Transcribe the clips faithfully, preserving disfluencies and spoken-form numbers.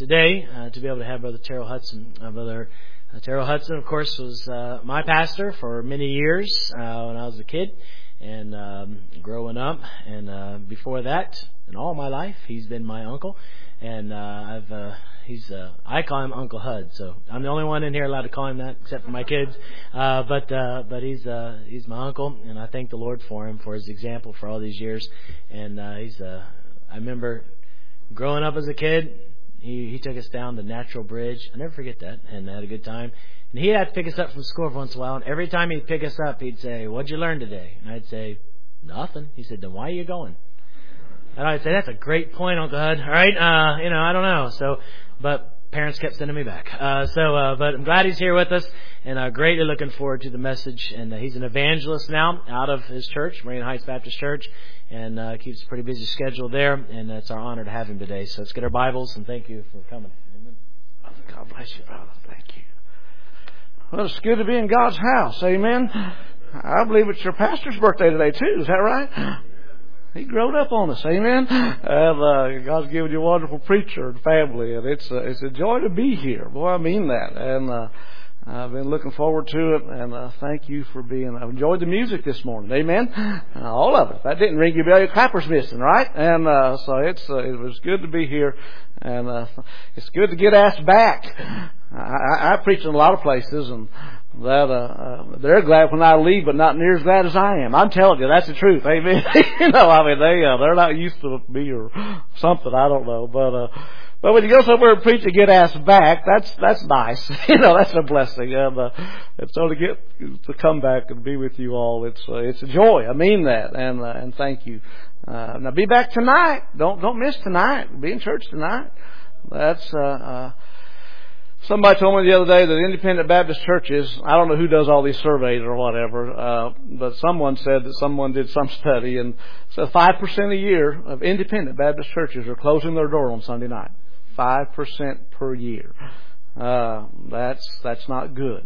today uh, to be able to have Brother Terrell Hudson. Uh, Brother uh, Terrell Hudson, of course, was uh, my pastor for many years uh, when I was a kid and um, growing up. And uh, before that, in all my life, he's been my uncle. And uh, I've uh, he's uh, I call him Uncle Hud, so I'm the only one in here allowed to call him that, except for my kids. Uh, but uh, but he's uh, he's my uncle, and I thank the Lord for him, for his example for all these years. And uh, he's uh, I remember growing up as a kid, he he took us down the Natural Bridge. I never forget that, and I had a good time. And he'd have to pick us up from school every once in a while, and every time he'd pick us up, he'd say, "What'd you learn today?" And I'd say, "Nothing." He said, "Then why are you going?" And I'd say, "That's a great point, Uncle Hud." All right, uh, you know, I don't know. So, but parents kept sending me back. Uh, so, uh, but I'm glad he's here with us, and uh, greatly looking forward to the message. And uh, he's an evangelist now out of his church, Marina Heights Baptist Church, and uh, keeps a pretty busy schedule there. And uh, it's our honor to have him today. So let's get our Bibles, and thank you for coming. Amen. God bless you, brother. Thank you. Well, it's good to be in God's house. Amen. I believe it's your pastor's birthday today too. Is that right? He growed up on us, amen. And uh, God's given you a wonderful preacher and family, and it's uh, it's a joy to be here. Boy, I mean that. And uh, I've been looking forward to it, and uh, thank you for being. I've enjoyed the music this morning, amen. Uh, all of it. If that didn't ring your bell, your clapper's missing, right? And uh, so it's uh, it was good to be here, and uh, it's good to get asked back. I, I, I preach in a lot of places, and that uh, uh, they're glad when I leave, but not near as glad as I am. I'm telling you, that's the truth. Amen. You know, I mean, they uh, they're not used to me or something. I don't know, but uh, but when you go somewhere and preach and get asked back, that's that's nice. You know, that's a blessing, and uh, and so to get to come back and be with you all, it's uh, it's a joy. I mean that, and uh, and thank you. Uh, now be back tonight. Don't don't miss tonight. Be in church tonight. That's. Uh, uh, Somebody told me the other day that independent Baptist churches, I don't know who does all these surveys or whatever, uh, but someone said that someone did some study and said five percent a year of independent Baptist churches are closing their door on Sunday night. five percent per year. Uh, that's, that's not good.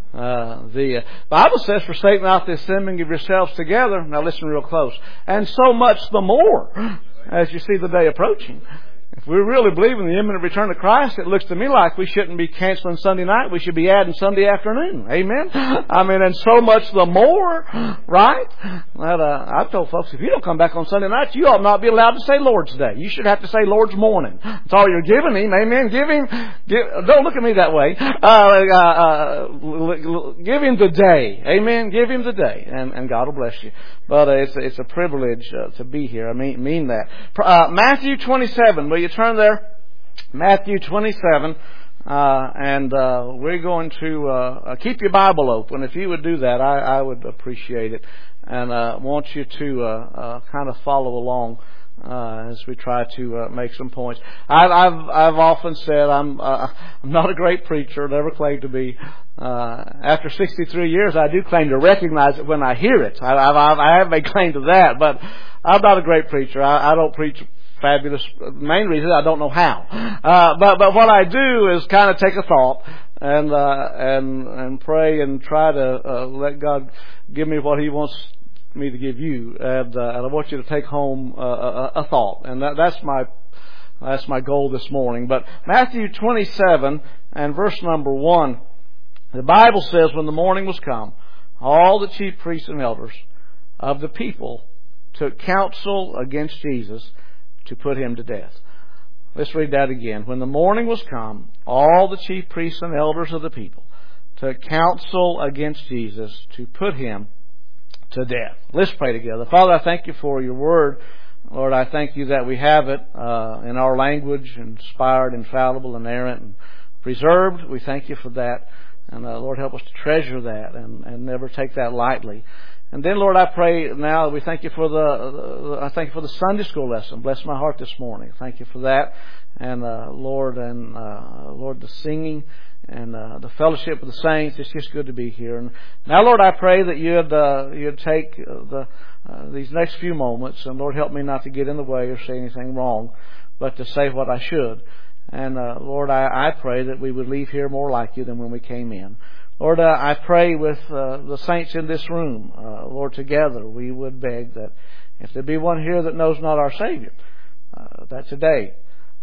Uh, the uh, Bible says, forsake not the assembling of yourselves together. Now listen real close. And so much the more as you see the day approaching. If we really believe in the imminent return of Christ, it looks to me like we shouldn't be canceling Sunday night. We should be adding Sunday afternoon. Amen? I mean, and so much the more, right? That, uh, I've told folks, if you don't come back on Sunday nights, you ought not be allowed to say Lord's Day. You should have to say Lord's morning. That's all you're giving Him. Amen? Give Him, give, don't look at me that way. Uh, uh, uh, give Him the day. Amen? Give Him the day. And, and God will bless you. But uh, it's, it's a privilege uh, to be here. I mean, mean that. Uh, Matthew twenty-seven. Will you turn there? Matthew twenty-seven. Uh, and uh, we're going to uh, keep your Bible open. If you would do that, I, I would appreciate it. And I uh, want you to uh, uh, kind of follow along uh, as we try to uh, make some points. I've, I've, I've often said I'm, uh, I'm not a great preacher, never claimed to be. Uh, after sixty-three years, I do claim to recognize it when I hear it. I, I, I have made claim to that, but I'm not a great preacher. I, I don't preach fabulous. The main reason I don't know how. Uh, but but what I do is kind of take a thought and uh, and and pray and try to uh, let God give me what He wants me to give you, and, uh, and I want you to take home uh, a, a thought, and that, that's my that's my goal this morning. But Matthew twenty-seven and verse number one. The Bible says, when the morning was come, all the chief priests and elders of the people took counsel against Jesus to put Him to death. Let's read that again. When the morning was come, all the chief priests and elders of the people took counsel against Jesus to put Him to death. Let's pray together. Father, I thank You for Your Word. Lord, I thank You that we have it uh, in our language, inspired, infallible, inerrant, and preserved. We thank You for that. And uh, Lord, help us to treasure that and, and never take that lightly. And then, Lord, I pray now, we thank You for the, the I thank You for the Sunday school lesson. Bless my heart this morning. Thank You for that. And uh, Lord, and uh, Lord, the singing and uh, the fellowship of the saints. It's just good to be here. And now, Lord, I pray that You'd uh, You'd take the uh, these next few moments, and Lord, help me not to get in the way or say anything wrong, but to say what I should. And uh, Lord, I, I pray that we would leave here more like You than when we came in. Lord, uh, I pray with uh, the saints in this room, uh, Lord, together we would beg that if there be one here that knows not our Savior, uh, that today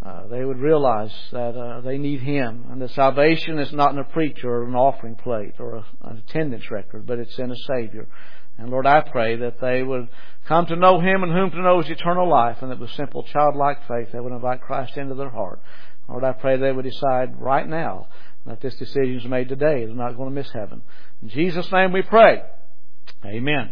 uh, they would realize that uh, they need Him, and that salvation is not in a preacher or an offering plate or a, an attendance record, but it's in a Savior. And Lord, I pray that they would come to know Him, and whom to know is eternal life, and that with simple childlike faith they would invite Christ into their heart. Lord, I pray they would decide right now that this decision is made today. They're not going to miss heaven. In Jesus' name we pray. Amen.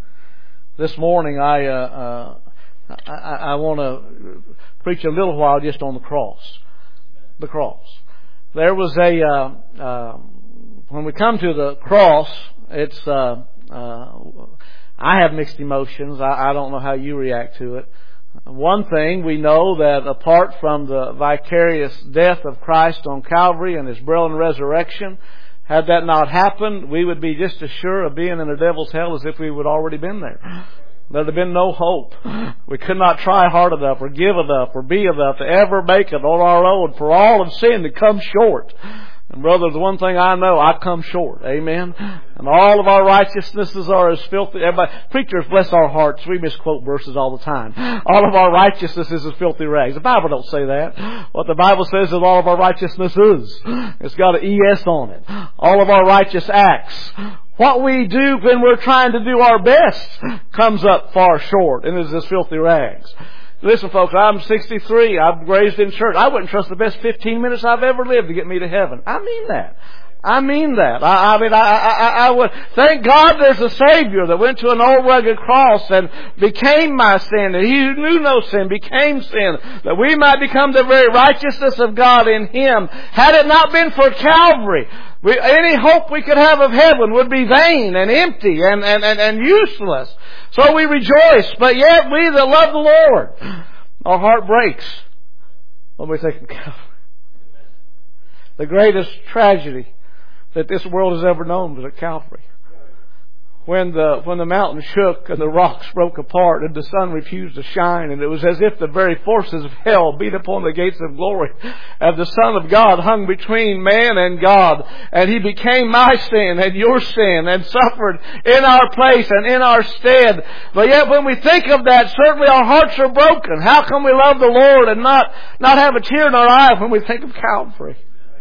This morning I uh, uh, I, I want to preach a little while just on the cross. The cross. There was a uh, uh, when we come to the cross, it's uh, uh, I have mixed emotions. I, I don't know how you react to it. One thing, we know that apart from the vicarious death of Christ on Calvary and His burial and resurrection, had that not happened, we would be just as sure of being in the devil's hell as if we would already been there. There would have been no hope. We could not try hard enough or give enough or be enough to ever make it on our own, for all of sin to come short. And brother, the one thing I know, I come short. Amen. And all of our righteousnesses are as filthy. Everybody, preachers, bless our hearts. We misquote verses all the time. All of our righteousness is as filthy rags. The Bible don't say that. What the Bible says is all of our righteousness is. It's got an E S on it. All of our righteous acts. What we do when we're trying to do our best comes up far short and is as filthy rags. Listen, folks, I'm sixty-three. I'm raised in church. I wouldn't trust the best fifteen minutes I've ever lived to get me to heaven. I mean that. I mean that. I, I mean, I, I, I would thank God there's a Savior that went to an old rugged cross and became my sin. And He who knew no sin became sin, that we might become the very righteousness of God in Him. Had it not been for Calvary, we, any hope we could have of heaven would be vain and empty and, and, and, and useless. So we rejoice, but yet we that love the Lord, our heart breaks when we think of Calvary. The greatest tragedy that this world has ever known was at Calvary. When the when the mountain shook and the rocks broke apart and the sun refused to shine, and it was as if the very forces of hell beat upon the gates of glory, and the Son of God hung between man and God, and He became my sin and your sin and suffered in our place and in our stead. But yet when we think of that, certainly our hearts are broken. How can we love the Lord and not, not have a tear in our eye when we think of Calvary?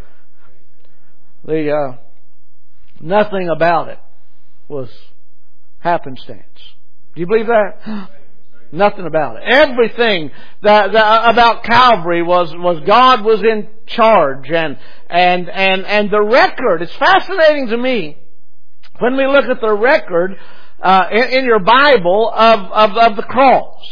The uh, nothing about it was happenstance. Do you believe that? Nothing about it. Everything that, that about Calvary was was God was in charge, and and and and the record. It's fascinating to me when we look at the record uh, in, in your Bible of of, of the cross,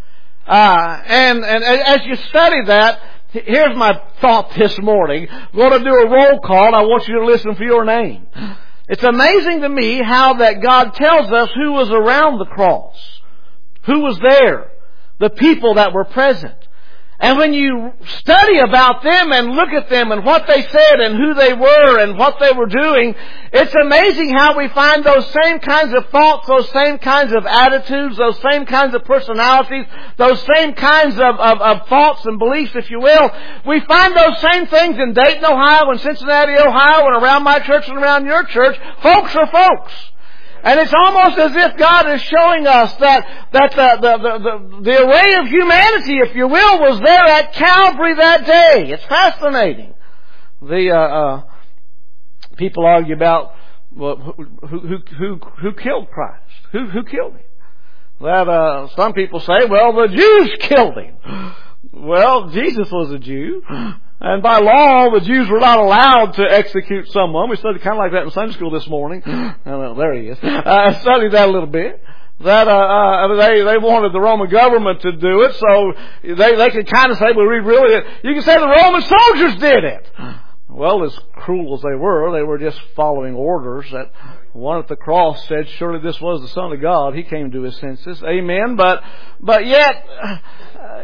uh, and and as you study that. Here's my thought this morning. I'm going to do a roll call, and I want you to listen for your name. It's amazing to me how that God tells us who was around the cross, who was there, the people that were present. And when you study about them and look at them and what they said and who they were and what they were doing, it's amazing how we find those same kinds of thoughts, those same kinds of attitudes, those same kinds of personalities, those same kinds of, of, of thoughts and beliefs, if you will. We find those same things in Dayton, Ohio, and Cincinnati, Ohio, and around my church and around your church. Folks are folks. And it's almost as if God is showing us that, that the, the, the, the, the array of humanity, if you will, was there at Calvary that day. It's fascinating. The uh, uh, people argue about well, who, who, who, who killed Christ. Who, who killed Him? That uh, some people say, well, the Jews killed Him. Well, Jesus was a Jew. And by law, the Jews were not allowed to execute someone. We studied kind of like that in Sunday school this morning. Oh, there he is. I studied that a little bit. That uh, uh, they they wanted the Roman government to do it, so they they could kind of say, well, we really, you can say the Roman soldiers did it. Well, as cruel as they were, they were just following orders. That one at the cross said, surely this was the Son of God. He came to His senses. Amen. But but yet. Uh,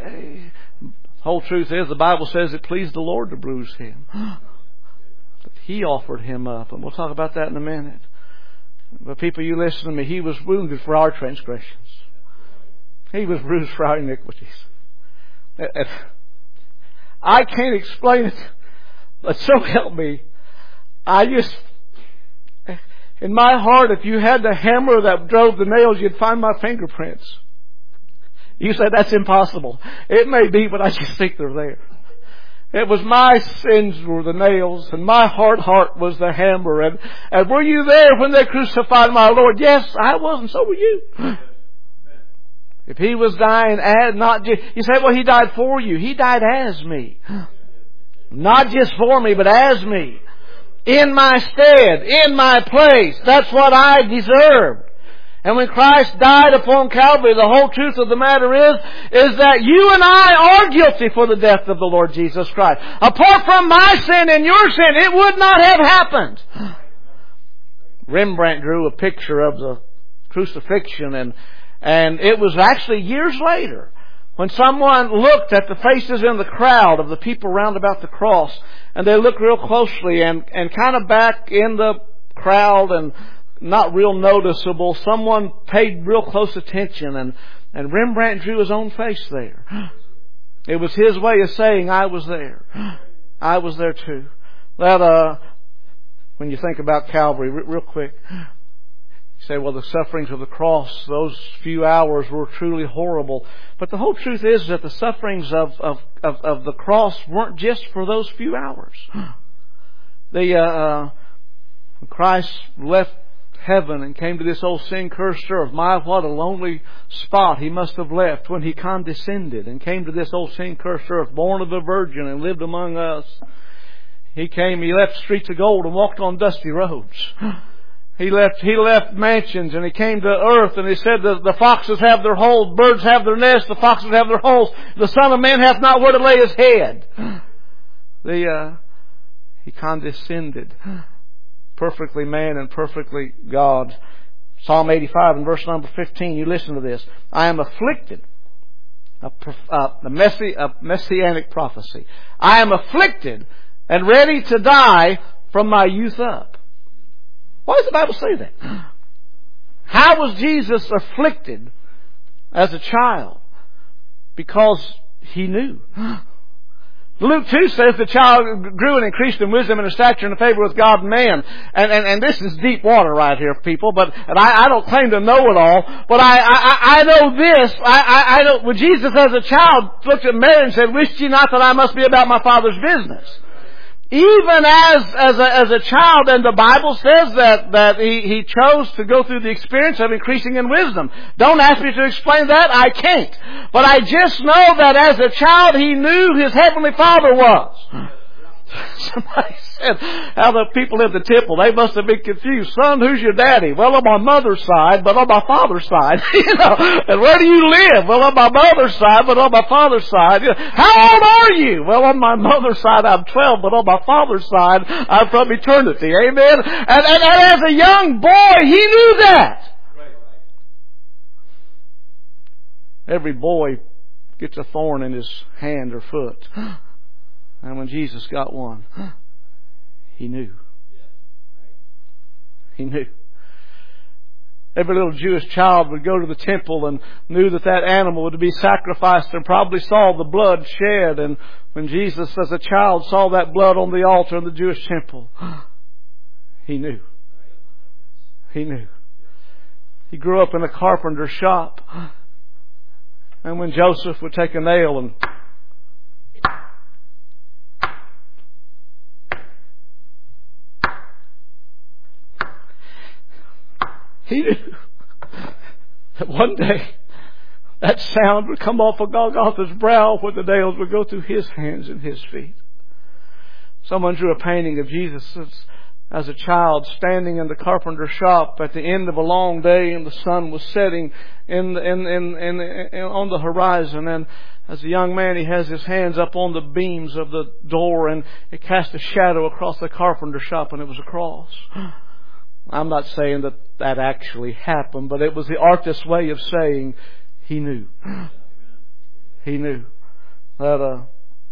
Whole truth is, the Bible says it pleased the Lord to bruise Him. But He offered Him up. And we'll talk about that in a minute. But people, you listen to me. He was wounded for our transgressions. He was bruised for our iniquities. I can't explain it. But so help me. I just... In my heart, if you had the hammer that drove the nails, you'd find my fingerprints. You say that's impossible. It may be, but I just think they're there. It was my sins were the nails, and my hard heart was the hammer. And, and were you there when they crucified my Lord? Yes, I was, and so were you. If He was dying as, not just, you say, well, He died for you. He died as me. Not just for me, but as me. In my stead, in my place. That's what I deserved. And when Christ died upon Calvary, the whole truth of the matter is, is that you and I are guilty for the death of the Lord Jesus Christ. Apart from my sin and your sin, it would not have happened. Rembrandt drew a picture of the crucifixion, and, and it was actually years later when someone looked at the faces in the crowd of the people round about the cross, and they looked real closely, and, and kind of back in the crowd and not real noticeable, someone paid real close attention, and, and Rembrandt drew his own face there. It was his way of saying, I was there. I was there too. That, uh, when you think about Calvary, real quick, you say, well, the sufferings of the cross, those few hours were truly horrible. But the whole truth is that the sufferings of, of, of, of the cross weren't just for those few hours. The, uh, when Christ left heaven and came to this old sin-cursed earth, my, what a lonely spot He must have left when He condescended and came to this old sin-cursed earth, born of a virgin and lived among us. He came, He left streets of gold and walked on dusty roads. He left, He left mansions, and He came to earth, and He said that the foxes have their holes, birds have their nests, the foxes have their holes. The Son of Man hath not where to lay His head. The, uh, He condescended. Perfectly man and perfectly God. Psalm eighty-five and verse number fifteen, you listen to this. I am afflicted. A, a, a, messi, a messianic prophecy. I am afflicted and ready to die from my youth up. Why does the Bible say that? How was Jesus afflicted as a child? Because He knew. Luke two says the child grew and increased in wisdom and in stature and in favor with God and man. And, and, and this is deep water right here, people. But and I, I don't claim to know it all. But I, I, I know this. I, I, I know when Jesus as a child looked at Mary and said, "Wist ye not that I must be about my Father's business?" Even as, as a, as a child, and the Bible says that, that he, he chose to go through the experience of increasing in wisdom. Don't ask me to explain that, I can't. But I just know that as a child, he knew his Heavenly Father was. Somebody said how the people at the temple, they must have been confused. Son, who's your daddy? Well, on my mother's side, but on my father's side. You know, and where do you live? Well, on my mother's side, but on my father's side. You know, how old are you? Well, on my mother's side, I'm twelve, but on my father's side, I'm from eternity. Amen? And, and, and as a young boy, he knew that. Every boy gets a thorn in his hand or foot. And when Jesus got one, He knew. He knew. Every little Jewish child would go to the temple and knew that that animal would be sacrificed and probably saw the blood shed. And when Jesus as a child saw that blood on the altar in the Jewish temple, He knew. He knew. He grew up in a carpenter's shop. And when Joseph would take a nail and he knew that one day that sound would come off of Golgotha's brow when the nails would go through His hands and His feet. Someone drew a painting of Jesus as, as a child standing in the carpenter's shop at the end of a long day, and the sun was setting in, in, in, in, in on the horizon. And as a young man, he has his hands up on the beams of the door, and it cast a shadow across the carpenter's shop, and it was a cross. I'm not saying that that actually happened, but it was the artist's way of saying he knew. He knew that uh,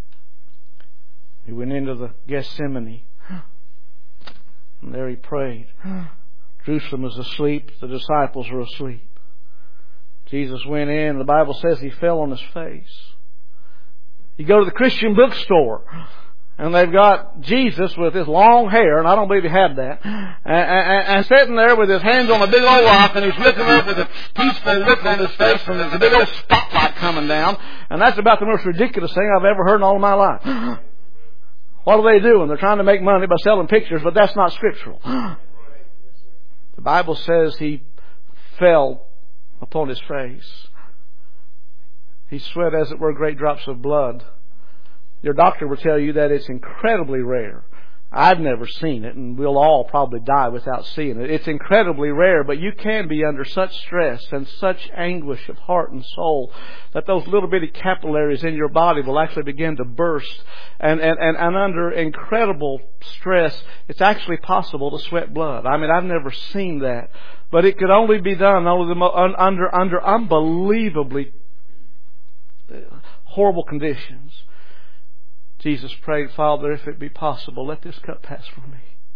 he went into the Gethsemane, and there he prayed. Jerusalem is asleep. The disciples were asleep. Jesus went in. The Bible says he fell on his face. You go to the Christian bookstore, and they've got Jesus with his long hair, and I don't believe he had that, and, and, and sitting there with his hands on a big old rock, and he's looking up with a peaceful look on his face, and there's a big old spotlight coming down, and that's about the most ridiculous thing I've ever heard in all of my life. What are they doing? They're trying to make money by selling pictures, but that's not scriptural. The Bible says he fell upon his face. He sweat, as it were, great drops of blood. Your doctor will tell you that it's incredibly rare. I've never seen it, and we'll all probably die without seeing it. It's incredibly rare, but you can be under such stress and such anguish of heart and soul that those little bitty capillaries in your body will actually begin to burst. And, and, and, and under incredible stress, it's actually possible to sweat blood. I mean, I've never seen that. But it could only be done under, under unbelievably horrible conditions. Jesus prayed, Father, if it be possible, let this cup pass from me.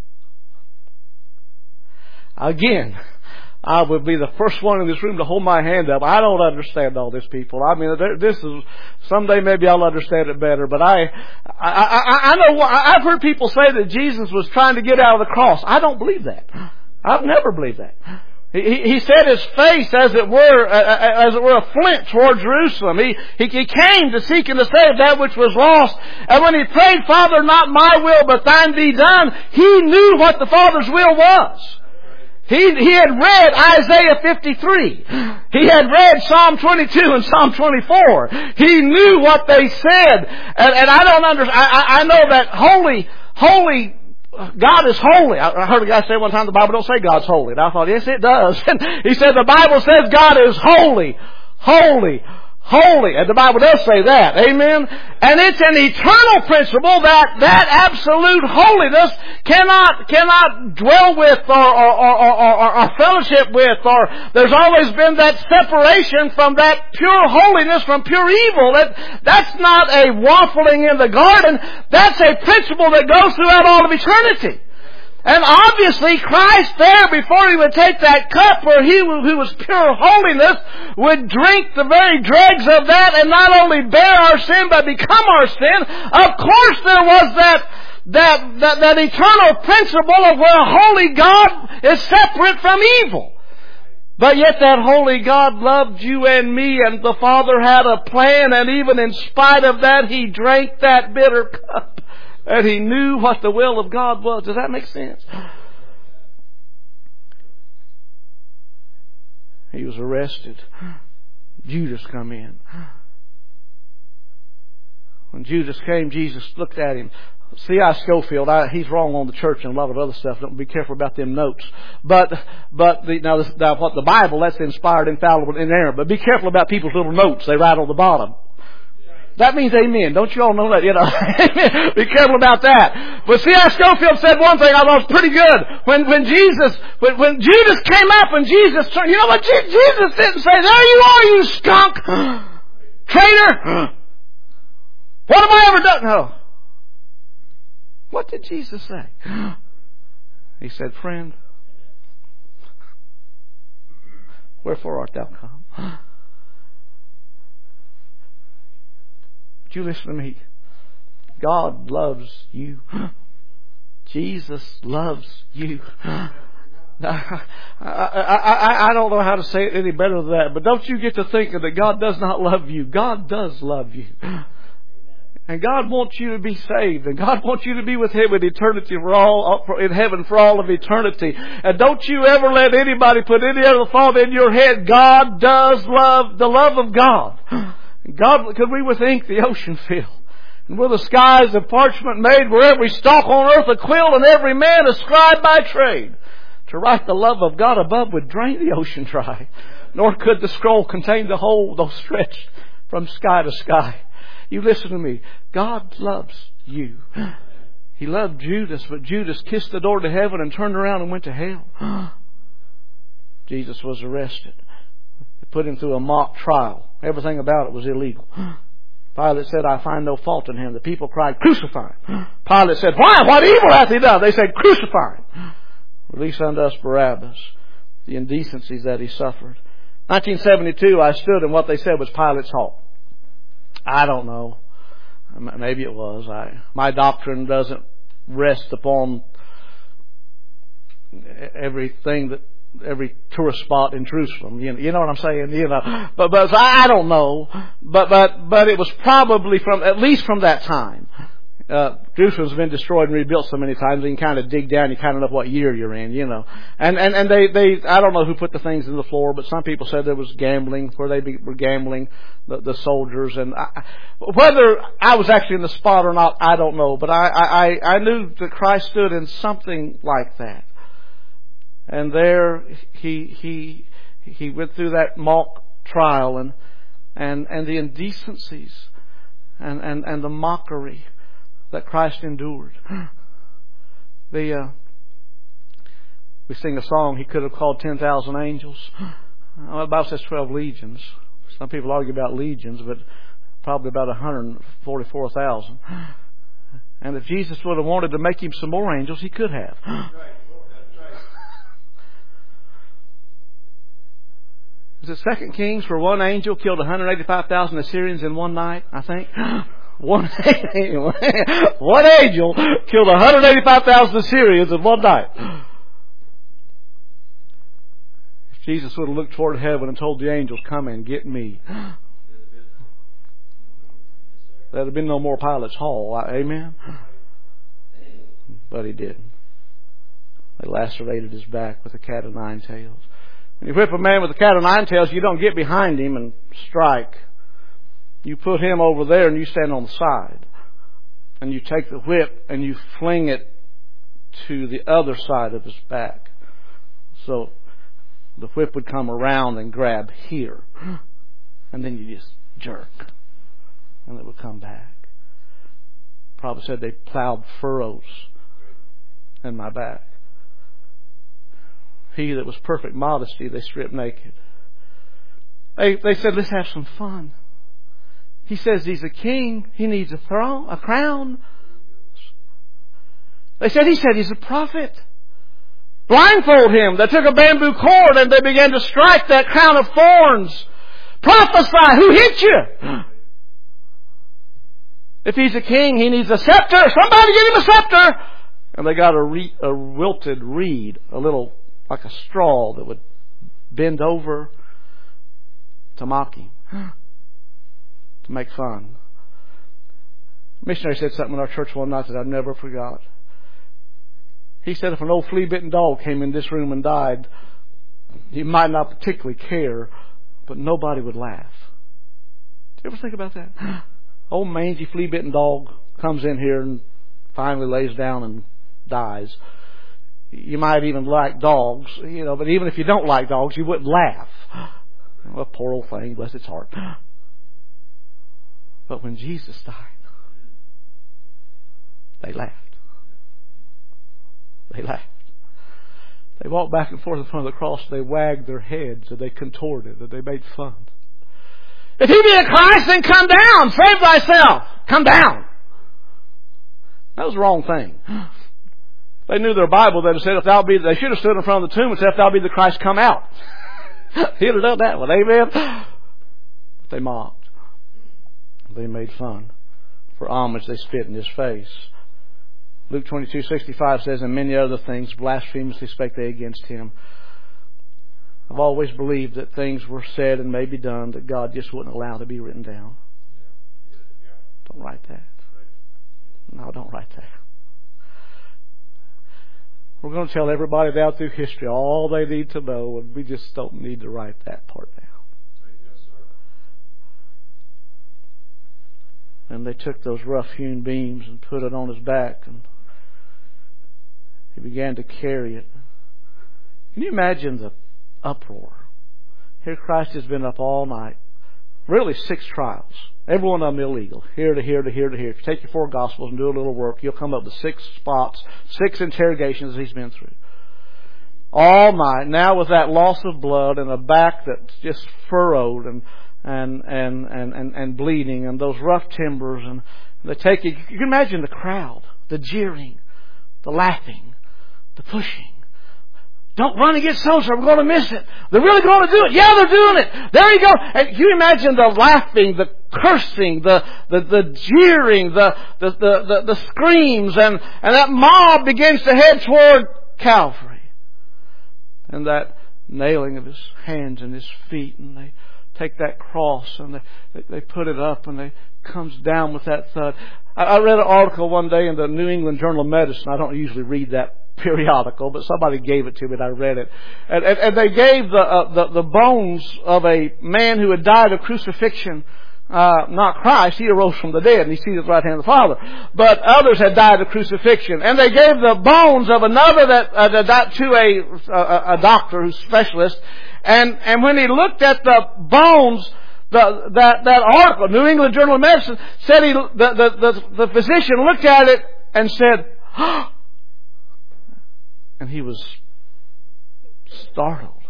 Again, I would be the first one in this room to hold my hand up. I don't understand all this, people. I mean, this is, someday maybe I'll understand it better, but I, I, I, I know, I've heard people say that Jesus was trying to get out of the cross. I don't believe that. I've never believed that. He, he set his face, as it were, as it were, a flint toward Jerusalem. He, he, he came to seek and to save that which was lost. And when he prayed, Father, not my will, but thine be done, he knew what the Father's will was. He, he had read Isaiah fifty-three. He had read Psalm twenty-two and Psalm twenty-four. He knew what they said. And, and I don't understand. I, I know that holy, holy, God is holy. I heard a guy say one time the Bible don't say God's holy. And I thought, yes, it does. And he said the Bible says God is holy, holy, holy. And the Bible does say that. Amen? And it's an eternal principle that that absolute holiness cannot cannot dwell with or, or, or, or, or fellowship with. Or there's always been that separation from that pure holiness from pure evil. That, that's not a waffling in the garden. That's a principle that goes throughout all of eternity. And obviously Christ there, before he would take that cup where he who was pure holiness would drink the very dregs of that and not only bear our sin but become our sin. Of course there was that that that, that eternal principle of where a holy God is separate from evil. But yet that holy God loved you and me, and the Father had a plan, and even in spite of that he drank that bitter cup. And he knew what the will of God was. Does that make sense? He was arrested. Judas come in. When Judas came, Jesus looked at him. C I Scofield, I, he's wrong on the church and a lot of other stuff. Don't be careful about them notes. But but the, now, this, now what the Bible, that's inspired, infallible, inerrant. But be careful about people's little notes they write on the bottom. That means amen. Don't you all know that? You know, be careful about that. But C I Scofield said one thing I thought was pretty good. When when Jesus, when, when Judas came up and Jesus turned, you know what Je- Jesus didn't say? There you are, you skunk, traitor. What have I ever done? No. What did Jesus say? He said, friend, wherefore art thou come? You listen to me. God loves you. Jesus loves you. I, I, I, I don't know how to say it any better than that, but don't you get to thinking that God does not love you. God does love you. And God wants you to be saved. And God wants you to be with Him in eternity for all, in heaven for all of eternity. And don't you ever let anybody put any other thought in your head. God does love, the love of God. God, could we with ink the ocean fill? And will the skies of parchment made, where every stalk on earth a quill, and every man a scribe by trade? To write the love of God above would drain the ocean dry. Nor could the scroll contain the whole, though stretched from sky to sky. You listen to me. God loves you. He loved Judas, but Judas kissed the door to heaven and turned around and went to hell. Jesus was arrested. They put him through a mock trial. Everything about it was illegal. Pilate said, I find no fault in him. The people cried, crucify him. Pilate said, why? What evil hath he done? They said, crucify him. Release unto us Barabbas. The indecencies that he suffered. nineteen seventy-two, I stood in what they said was Pilate's hall. I don't know. Maybe it was. I, my doctrine doesn't rest upon everything that every tourist spot in Jerusalem. You know, you know what I'm saying? You know, but but I don't know. But but but it was probably from at least from that time. Uh, Jerusalem's been destroyed and rebuilt so many times, you can kind of dig down, you kind of know what year you're in, you know. And, and, and they, they, I don't know who put the things in the floor, but some people said there was gambling, where they be, were gambling, the, the soldiers. And I, whether I was actually in the spot or not, I don't know. But I, I, I knew that Christ stood in something like that. And there he, he, he went through that mock trial and, and, and the indecencies and, and, and the mockery that Christ endured. The uh, we sing a song, He could have called ten thousand angels. Well, the Bible says twelve legions. Some people argue about legions, but probably about one hundred forty-four thousand. And if Jesus would have wanted to make Him some more angels, He could have. Is it Second Kings where one angel killed one hundred eighty-five thousand Assyrians in one night, I think? One, one angel killed one hundred eighty-five thousand Assyrians in one night. If Jesus would have looked toward heaven and told the angels, come and get me, there'd have been no more Pilate's Hall. Amen? But He didn't. They lacerated His back with a cat o' nine tails. When you whip a man with a cat o' nine tails, you don't get behind him and strike. You put him over there and you stand on the side. And you take the whip and you fling it to the other side of his back. So the whip would come around and grab here. And then you just jerk. And it would come back. Probably said they plowed furrows in my back. He that was perfect modesty, they stripped naked. They, they said, let's have some fun. He says he's a king. He needs a throne, a crown. They said he said he's a prophet. Blindfold him. They took a bamboo cord and they began to strike that crown of thorns. Prophesy. Who hit you? If he's a king, he needs a scepter. Somebody get him a scepter. And they got a, re- a wilted reed, a little like a straw that would bend over to mock him. To make fun. A missionary said something in our church one night that I never forgot. He said if an old flea-bitten dog came in this room and died, he might not particularly care, but nobody would laugh. Did you ever think about that? Old mangy flea-bitten dog comes in here and finally lays down and dies. You might even like dogs, you know, but even if you don't like dogs, you wouldn't laugh. Well, poor old thing, bless its heart. But when Jesus died, they laughed. They laughed. They walked back and forth in front of the cross. They wagged their heads and they contorted and they made fun. If He be a Christ, then come down. Save thyself. Come down. That was the wrong thing. They knew their Bible that said, if thou be, they should have stood in front of the tomb and said, if thou be the Christ, come out. He'd have done that one. Amen. But they mocked. They made fun. For homage they spit in His face. Luke twenty-two sixty-five says, and many other things blasphemously spake they against Him. I've always believed that things were said and maybe done that God just wouldn't allow to be written down. Don't write that. No, don't write that. We're going to tell everybody down through history all they need to know, and we just don't need to write that part down. And they took those rough-hewn beams and put it on His back, and He began to carry it. Can you imagine the uproar? Here Christ has been up all night. Really six trials. Every one of them illegal. Here to here to here to here. If you take your four Gospels and do a little work, you'll come up with six spots, six interrogations He's been through. All night. Now with that loss of blood and a back that's just furrowed and And, and, and, and, and bleeding and those rough timbers, and they take it. You can imagine the crowd, the jeering, the laughing, the pushing. Don't run and get so-and-so, we're going to miss it. They're really going to do it. Yeah, they're doing it. There you go. And can you imagine the laughing, the cursing, the, the, the jeering, the, the, the, the, the screams, and, and that mob begins to head toward Calvary. And that nailing of His hands and His feet, and they take that cross and they, they put it up and it comes down with that thud. I, I read an article one day in the New England Journal of Medicine. I don't usually read that periodical, but somebody gave it to me and I read it. And, and, and they gave the, uh, the, the bones of a man who had died of crucifixion. Uh, not Christ, he arose from the dead and he seated at the right hand of the Father. But others had died of crucifixion. And they gave the bones of another that, uh, that to a, a, a doctor who's specialist. And, and when he looked at the bones, the, that, that article, New England Journal of Medicine, said he, the, the, the, the physician looked at it and said, oh! And he was startled.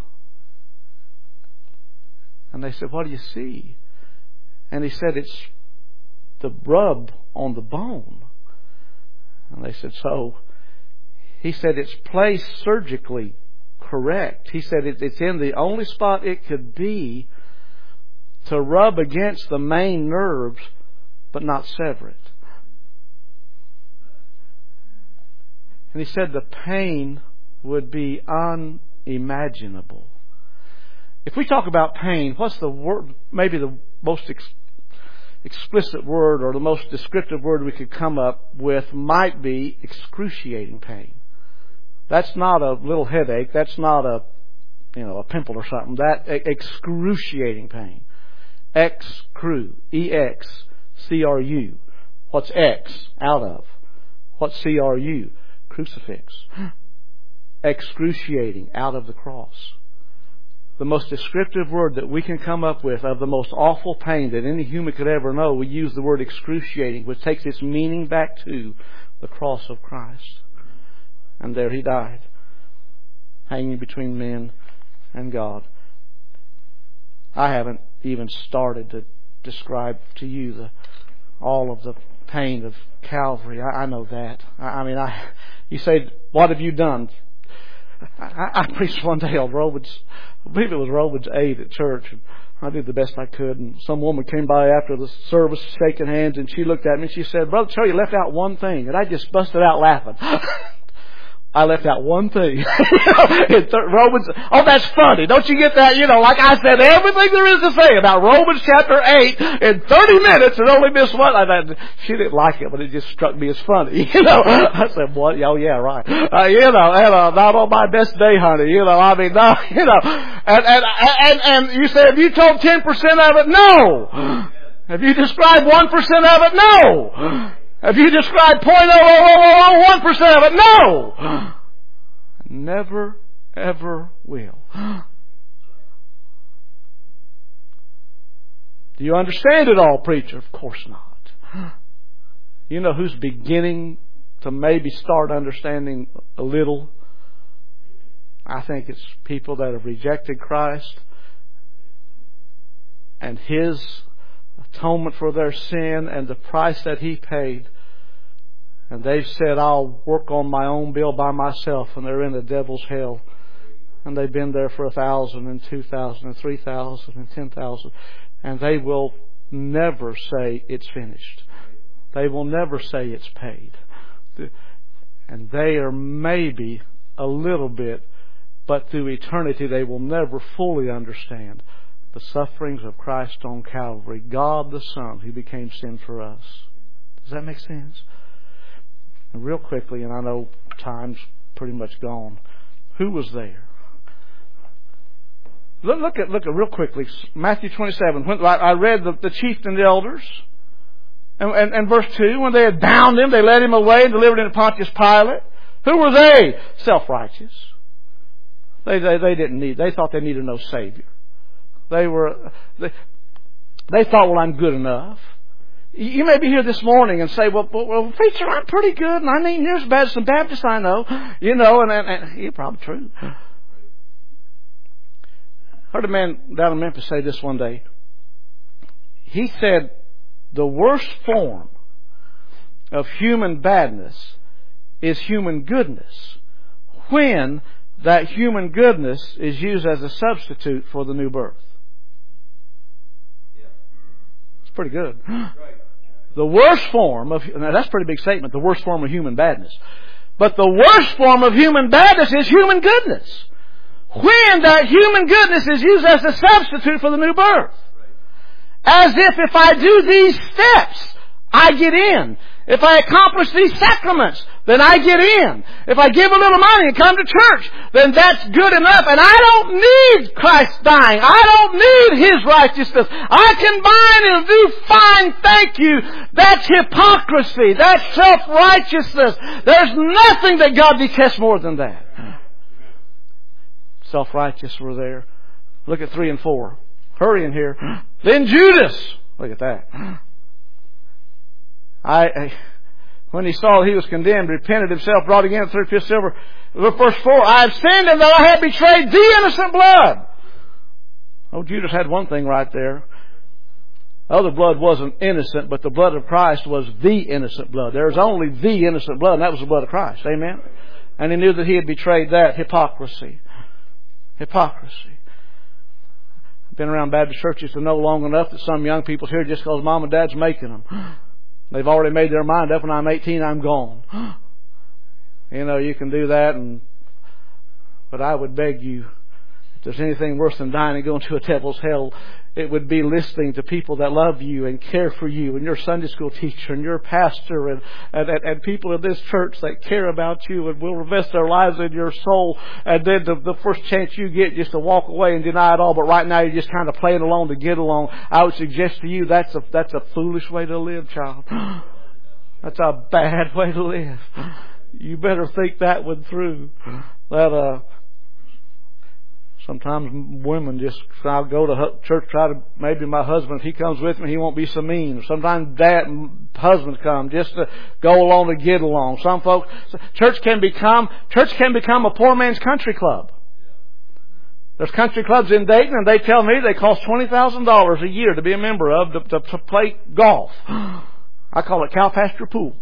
And they said, what do you see? And he said, it's the rub on the bone. And they said, so? He said, it's placed surgically correct. He said, it, it's in the only spot it could be to rub against the main nerves, but not sever it. And he said, the pain would be unimaginable. If we talk about pain, what's the word, maybe the most ex- explicit word or the most descriptive word we could come up with might be excruciating pain. That's not a little headache. That's not a, you know, a pimple or something. That excruciating pain. Excru. E X C R U. What's X? Out of. What's C R U? Crucifix. Excruciating. Out of the cross. The most descriptive word that we can come up with of the most awful pain that any human could ever know, we use the word excruciating, which takes its meaning back to the cross of Christ. And there He died, hanging between men and God. I haven't even started to describe to you the all of the pain of Calvary. I, I know that. I, I mean, I. You say, what have you done? I, I preached one day on Romans, I believe it was Romans eight at church, and I did the best I could. And some woman came by after the service, shaking hands, and she looked at me and she said, "Brother Charlie, you left out one thing," and I just busted out laughing. I left out one thing. Romans, oh, that's funny. Don't you get that? You know, like I said, everything there is to say about Romans chapter eight in thirty minutes and only missed one. I, she didn't like it, but it just struck me as funny. You know, I said, what? Oh, yeah, right. Uh, you know, and, uh, not on my best day, honey. You know, I mean, no, you know. And, and, and, and you say, have you told ten percent of it? No. Have you described one percent of it? No. Have you described zero point zero zero zero one percent of it? No! Never, ever will. Do you understand it all, preacher? Of course not. You know who's beginning to maybe start understanding a little? I think it's people that have rejected Christ and His atonement for their sin and the price that He paid. And they've said, I'll work on my own bill by myself, and they're in the devil's hell. And they've been there for a thousand and two thousand and three thousand and ten thousand. And they will never say it's finished. They will never say it's paid. And they are maybe a little bit, but through eternity they will never fully understand the sufferings of Christ on Calvary. God the Son who became sin for us. Does that make sense? And real quickly, and I know time's pretty much gone, who was there? Look, look at look at real quickly Matthew twenty-seven. When I read the, the chief and the elders, and, and, and verse two, when they had bound him, they led him away and delivered him to Pontius Pilate. Who were they? Self-righteous. They they they didn't need. They thought they needed no savior. They were they, they thought, well, I'm good enough. You may be here this morning and say, well, well, well, preacher, I'm pretty good, and I ain't near as bad as some Baptists I know. You know, and, and, and you're probably true. Heard a man down in Memphis say this one day. He said, the worst form of human badness is human goodness when that human goodness is used as a substitute for the new birth. It's pretty good. The worst form of, now that's a pretty big statement, the worst form of human badness. But the worst form of human badness is human goodness. when that human goodness is used as a substitute for the new birth. As if if I do these steps, I get in. If I accomplish these sacraments, then I get in. If I give a little money and come to church, then that's good enough. And I don't need Christ dying. I don't need His righteousness. I can bind and do fine, thank you. That's hypocrisy. That's self-righteousness. There's nothing that God detests more than that. Self-righteous were there. Look at three and four. Hurry in here. Then Judas. Look at that. I, I, when he saw that he was condemned, repented himself, brought again thirty pieces of silver. Verse four, I have sinned in that I have betrayed the innocent blood. Oh, Judas had one thing right there. Other blood wasn't innocent, but the blood of Christ was the innocent blood. There was only the innocent blood, and that was the blood of Christ. Amen? And he knew that he had betrayed that. Hypocrisy. Hypocrisy. I've been around Baptist churches to know long enough that some young people here just because mom and dad's making them. They've already made their mind up. When I'm eighteen, I'm gone. You know, you can do that, and but I would beg you, if there's anything worse than dying and going to a devil's hell, it would be listening to people that love you and care for you, and your Sunday school teacher and your pastor and, and, and people in this church that care about you and will invest their lives in your soul. And then the, the first chance you get just to walk away and deny it all, but right now you're just kind of playing along to get along. I would suggest to you that's a that's a foolish way to live, child. That's a bad way to live. You better think that one through. That uh. Sometimes women just, I'll go to church, try to, maybe my husband, if he comes with me, he won't be so mean. Sometimes dad and husbands come just to go along to get along. Some folks, church can become, church can become a poor man's country club. There's country clubs in Dayton, and they tell me they cost twenty thousand dollars a year to be a member of to, to, to play golf. I call it cow pasture pool.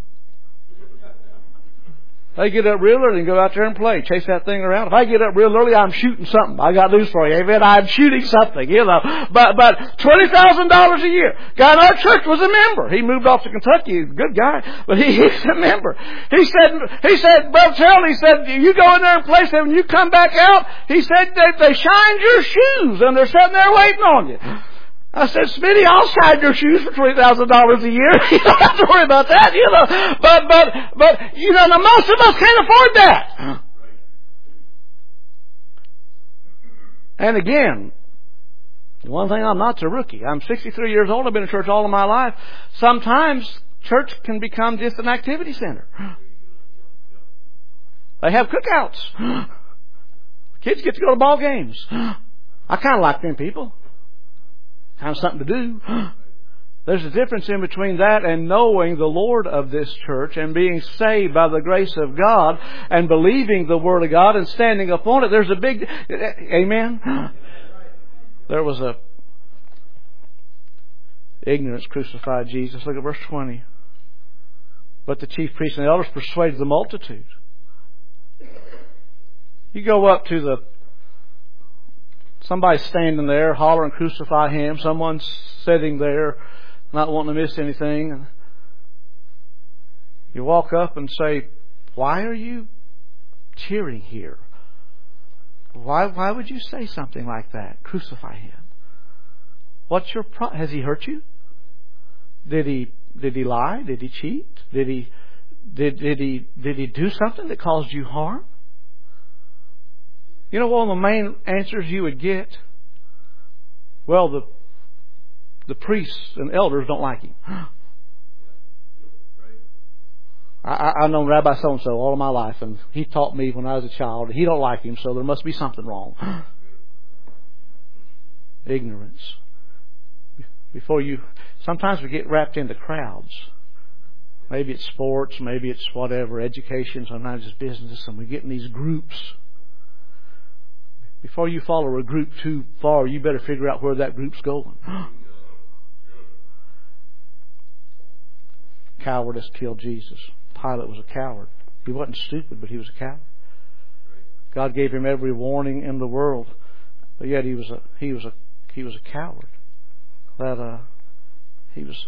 They get up real early and go out there and play. Chase that thing around. If I get up real early, I'm shooting something. I got news for you. Amen. I'm shooting something, you know. But, but twenty thousand dollars a year. Guy in our church was a member. He moved off to Kentucky. Good guy. But he, he's a member. He said, he said, Brother Terrell, he said, you go in there and play, when you come back out, he said, they, they shined your shoes and they're sitting there waiting on you. I said, Smitty, I'll shine your shoes for twenty thousand dollars a year. You don't have to worry about that, you know. But, but, but, you know, most of us can't afford that. And again, one thing, I'm not a rookie. I'm sixty-three years old. I've been in church all of my life. Sometimes church can become just an activity center. They have cookouts. Kids get to go to ball games. I kind of like them people. Kind of something to do. There's a difference in between that and knowing the Lord of this church and being saved by the grace of God and believing the Word of God and standing upon it. There's a big... Amen? There was a... Ignorance crucified Jesus. Look at verse twenty. But the chief priests and the elders persuaded the multitude. You go up to the... Somebody's standing there, hollering, crucify him. Someone's sitting there, not wanting to miss anything. You walk up and say, why are you cheering here? Why why would you say something like that? Crucify him. What's your pro- Has he hurt you? Did he did he lie? Did he cheat? Did he did did he did he do something that caused you harm? You know one of the main answers you would get? Well, the the priests and elders don't like him. I, I've known Rabbi so-and-so all of my life, and he taught me when I was a child. He don't like him, so there must be something wrong. Ignorance. Before you, sometimes we get wrapped into crowds. Maybe it's sports, maybe it's whatever, education, sometimes it's business, and we get in these groups. Before you follow a group too far, you better figure out where that group's going. Cowardice killed Jesus. Pilate was a coward. He wasn't stupid, but he was a coward. God gave him every warning in the world, but yet he was a he was a he was a coward. That uh, he was.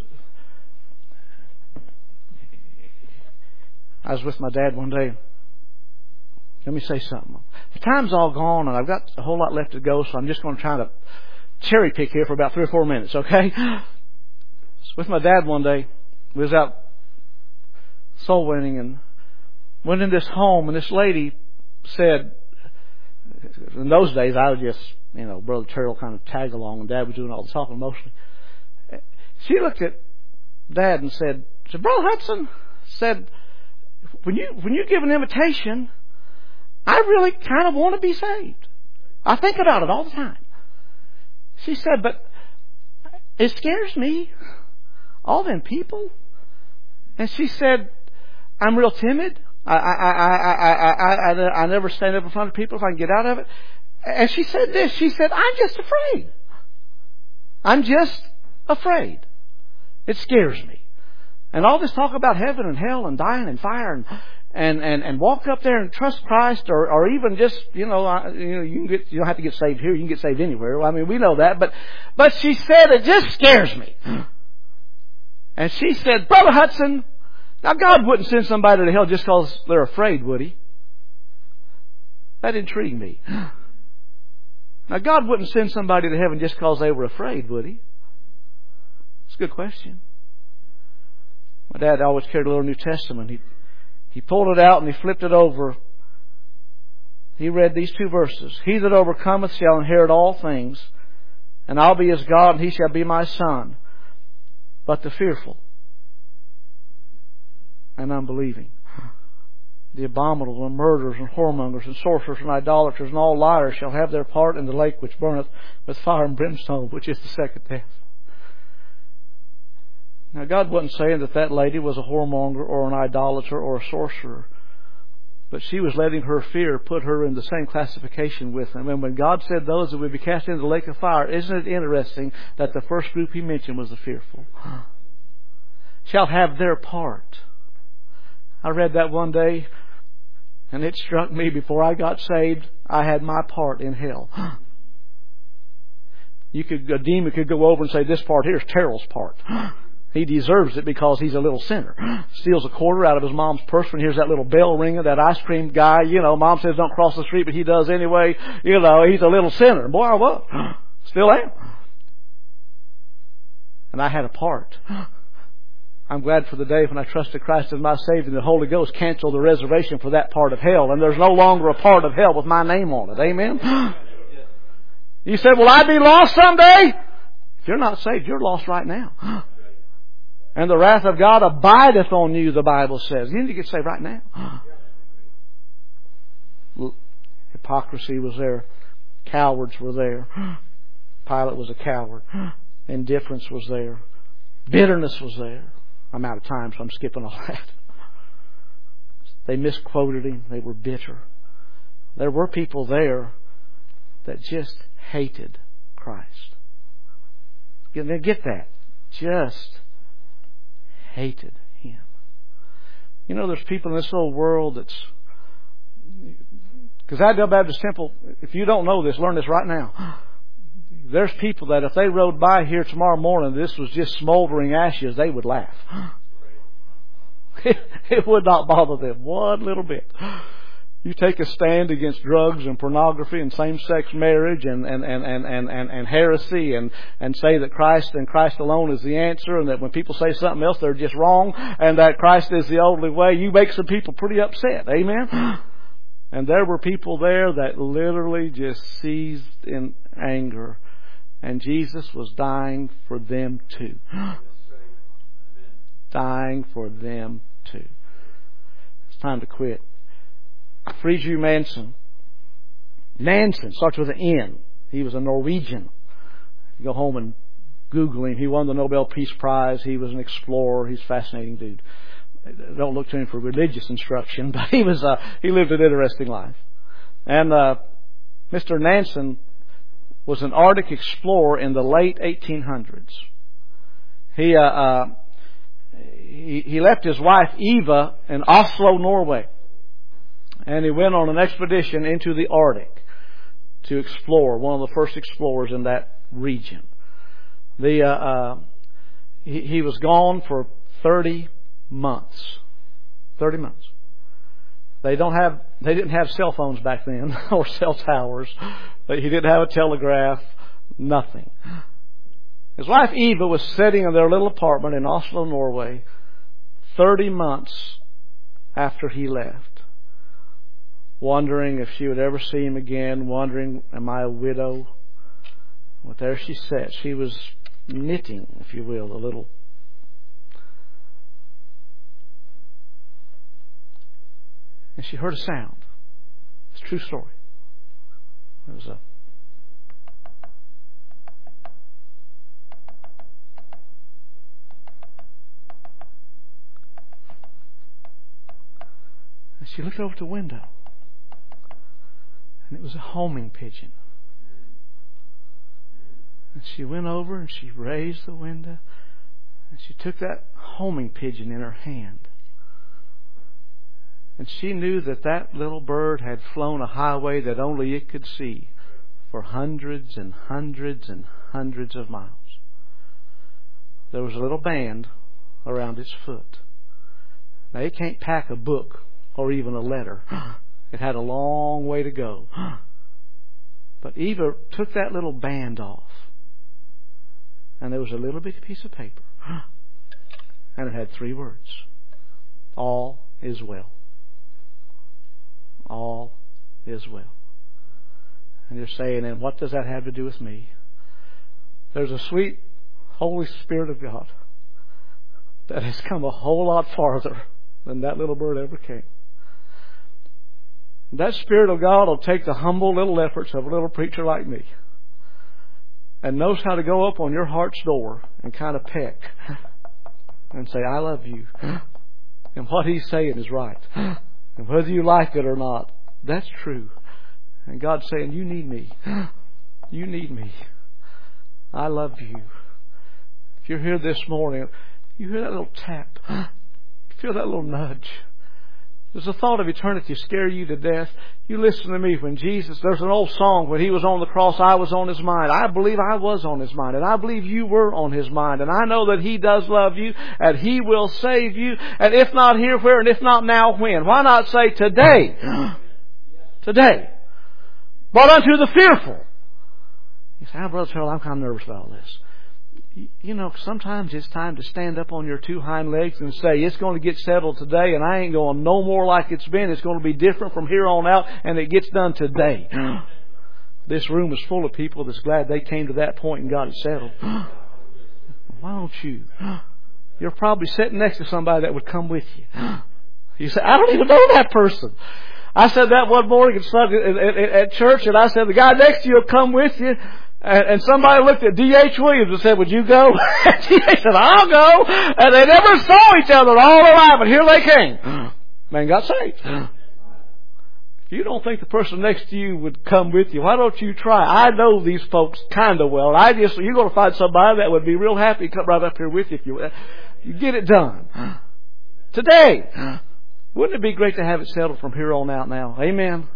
I was with my dad one day. let me say something. The time's all gone, and I've got a whole lot left to go, so I'm just going to try to cherry pick here for about three or four minutes, okay? With my dad one day, we was out soul winning and went in this home, and this lady said, in those days I would just, you know, Brother Terrell kind of tag along, and Dad was doing all the talking mostly. She looked at Dad and said, said Brother Hudson, said, when you when you give an invitation, I really kind of want to be saved. I think about it all the time. She said, but it scares me, all them people. And she said, I'm real timid. I I I I I I I never stand up in front of people if I can get out of it. And she said this. She said, I'm just afraid. I'm just afraid. It scares me. And all this talk about heaven and hell and dying and fire and and and, and walk up there and trust Christ, or or even just you know you know you can get you don't have to get saved here. You can get saved anywhere. Well, I mean, we know that. But but she said it just scares me. And she said, Brother Hudson, now God wouldn't send somebody to hell just because they're afraid, would He? That intrigued me. Now God wouldn't send somebody to heaven just because they were afraid, would He? It's a good question. My dad always carried a little New Testament. He he pulled it out and he flipped it over. He read these two verses. He that overcometh shall inherit all things, and I'll be his God, and he shall be my son. But the fearful and unbelieving, the abominable and murderers and whoremongers and sorcerers and idolaters and all liars shall have their part in the lake which burneth with fire and brimstone, which is the second death. Now, God wasn't saying that that lady was a whoremonger or an idolater or a sorcerer, but she was letting her fear put her in the same classification with them. And when God said those that would be cast into the lake of fire, isn't it interesting that the first group He mentioned was the fearful? Shall have their part. I read that one day, and it struck me before I got saved, I had my part in hell. You could, a demon could go over and say, this part here is Terrell's part. He deserves it because he's a little sinner. Steals a quarter out of his mom's purse when he hears that little bell ringing, that ice cream guy. You know, Mom says don't cross the street, but he does anyway. You know, he's a little sinner. Boy, I was. Still am. And I had a part. I'm glad for the day when I trusted Christ as my Savior and the Holy Ghost canceled the reservation for that part of hell. And there's no longer a part of hell with my name on it. Amen? You said, will I be lost someday? If you're not saved, you're lost right now. And the wrath of God abideth on you, the Bible says. You need to get saved right now. Hypocrisy was there. Cowards were there. Pilate was a coward. Indifference was there. Bitterness was there. I'm out of time, so I'm skipping all that. They misquoted Him. They were bitter. There were people there that just hated Christ. Get that. Just hated Him. You know, there's people in this old world that's... Because Adel Baptist Temple, if you don't know this, learn this right now. There's people that if they rode by here tomorrow morning, this was just smoldering ashes, they would laugh. It, it would not bother them one little bit. You take a stand against drugs and pornography and same-sex marriage and, and, and, and, and, and, and heresy and, and say that Christ and Christ alone is the answer, and that when people say something else, they're just wrong, and that Christ is the only way, you make some people pretty upset. Amen? And there were people there that literally just seized in anger. And Jesus was dying for them too. Dying for them too. It's time to quit. Fridtjof Nansen. Nansen starts with an N. He was a Norwegian. You go home and Google him. He won the Nobel Peace Prize. He was an explorer. He's a fascinating dude. Don't look to him for religious instruction, but he was uh, he lived an interesting life. And uh, Mister Nansen was an Arctic explorer in the late eighteen hundreds. He uh, uh, he, he left his wife Eva in Oslo, Norway. And he went on an expedition into the Arctic to explore, one of the first explorers in that region. The uh, uh, he, he was gone for thirty months. thirty months. They don't have. They didn't have cell phones back then or cell towers. He didn't have a telegraph. Nothing. His wife Eva was sitting in their little apartment in Oslo, Norway, thirty months after he left, wondering if she would ever see him again, wondering, am I a widow? Well, there she sat. She was knitting, if you will, a little. And she heard a sound. It's a true story. It was a And she looked over the window, and it was a homing pigeon. And she went over and she raised the window, and she took that homing pigeon in her hand. And she knew that that little bird had flown a highway that only it could see for hundreds and hundreds and hundreds of miles. There was a little band around its foot. Now, it can't pack a book or even a letter. It had a long way to go. But Eva took that little band off, and there was a little bitty piece of paper, and it had three words: all is well. All is well. And you're saying, and what does that have to do with me? There's a sweet Holy Spirit of God that has come a whole lot farther than that little bird ever came. That Spirit of God will take the humble little efforts of a little preacher like me and knows how to go up on your heart's door and kind of peck and say, I love you. And what He's saying is right. And whether you like it or not, that's true. And God's saying, you need me. You need me. I love you. If you're here this morning, you hear that little tap. You feel that little nudge. Does the thought of eternity scare you to death? You listen to me. When Jesus, there's an old song, when He was on the cross, I was on His mind. I believe I was on His mind. And I believe you were on His mind. And I know that He does love you. And He will save you. And if not here, where? And if not now, when? Why not say today? Today. But unto the fearful. You say, oh, Brother Terrell, I'm kind of nervous about all this. You know, sometimes it's time to stand up on your two hind legs and say, it's going to get settled today, and I ain't going no more like it's been. It's going to be different from here on out, and it gets done today. This room is full of people that's glad they came to that point and got it settled. Why don't you? You're probably sitting next to somebody that would come with you. You say, I don't even know that person. I said that one morning at church, and I said, the guy next to you will come with you. And somebody looked at D H Williams and said, would you go? And D H said, I'll go. And they never saw each other all their life, but here they came. Man got saved. If you don't think the person next to you would come with you, why don't you try? I know these folks kind of well. I just, you're going to find somebody that would be real happy to come right up here with you if you, you get it done. Today. Wouldn't it be great to have it settled from here on out now? Amen.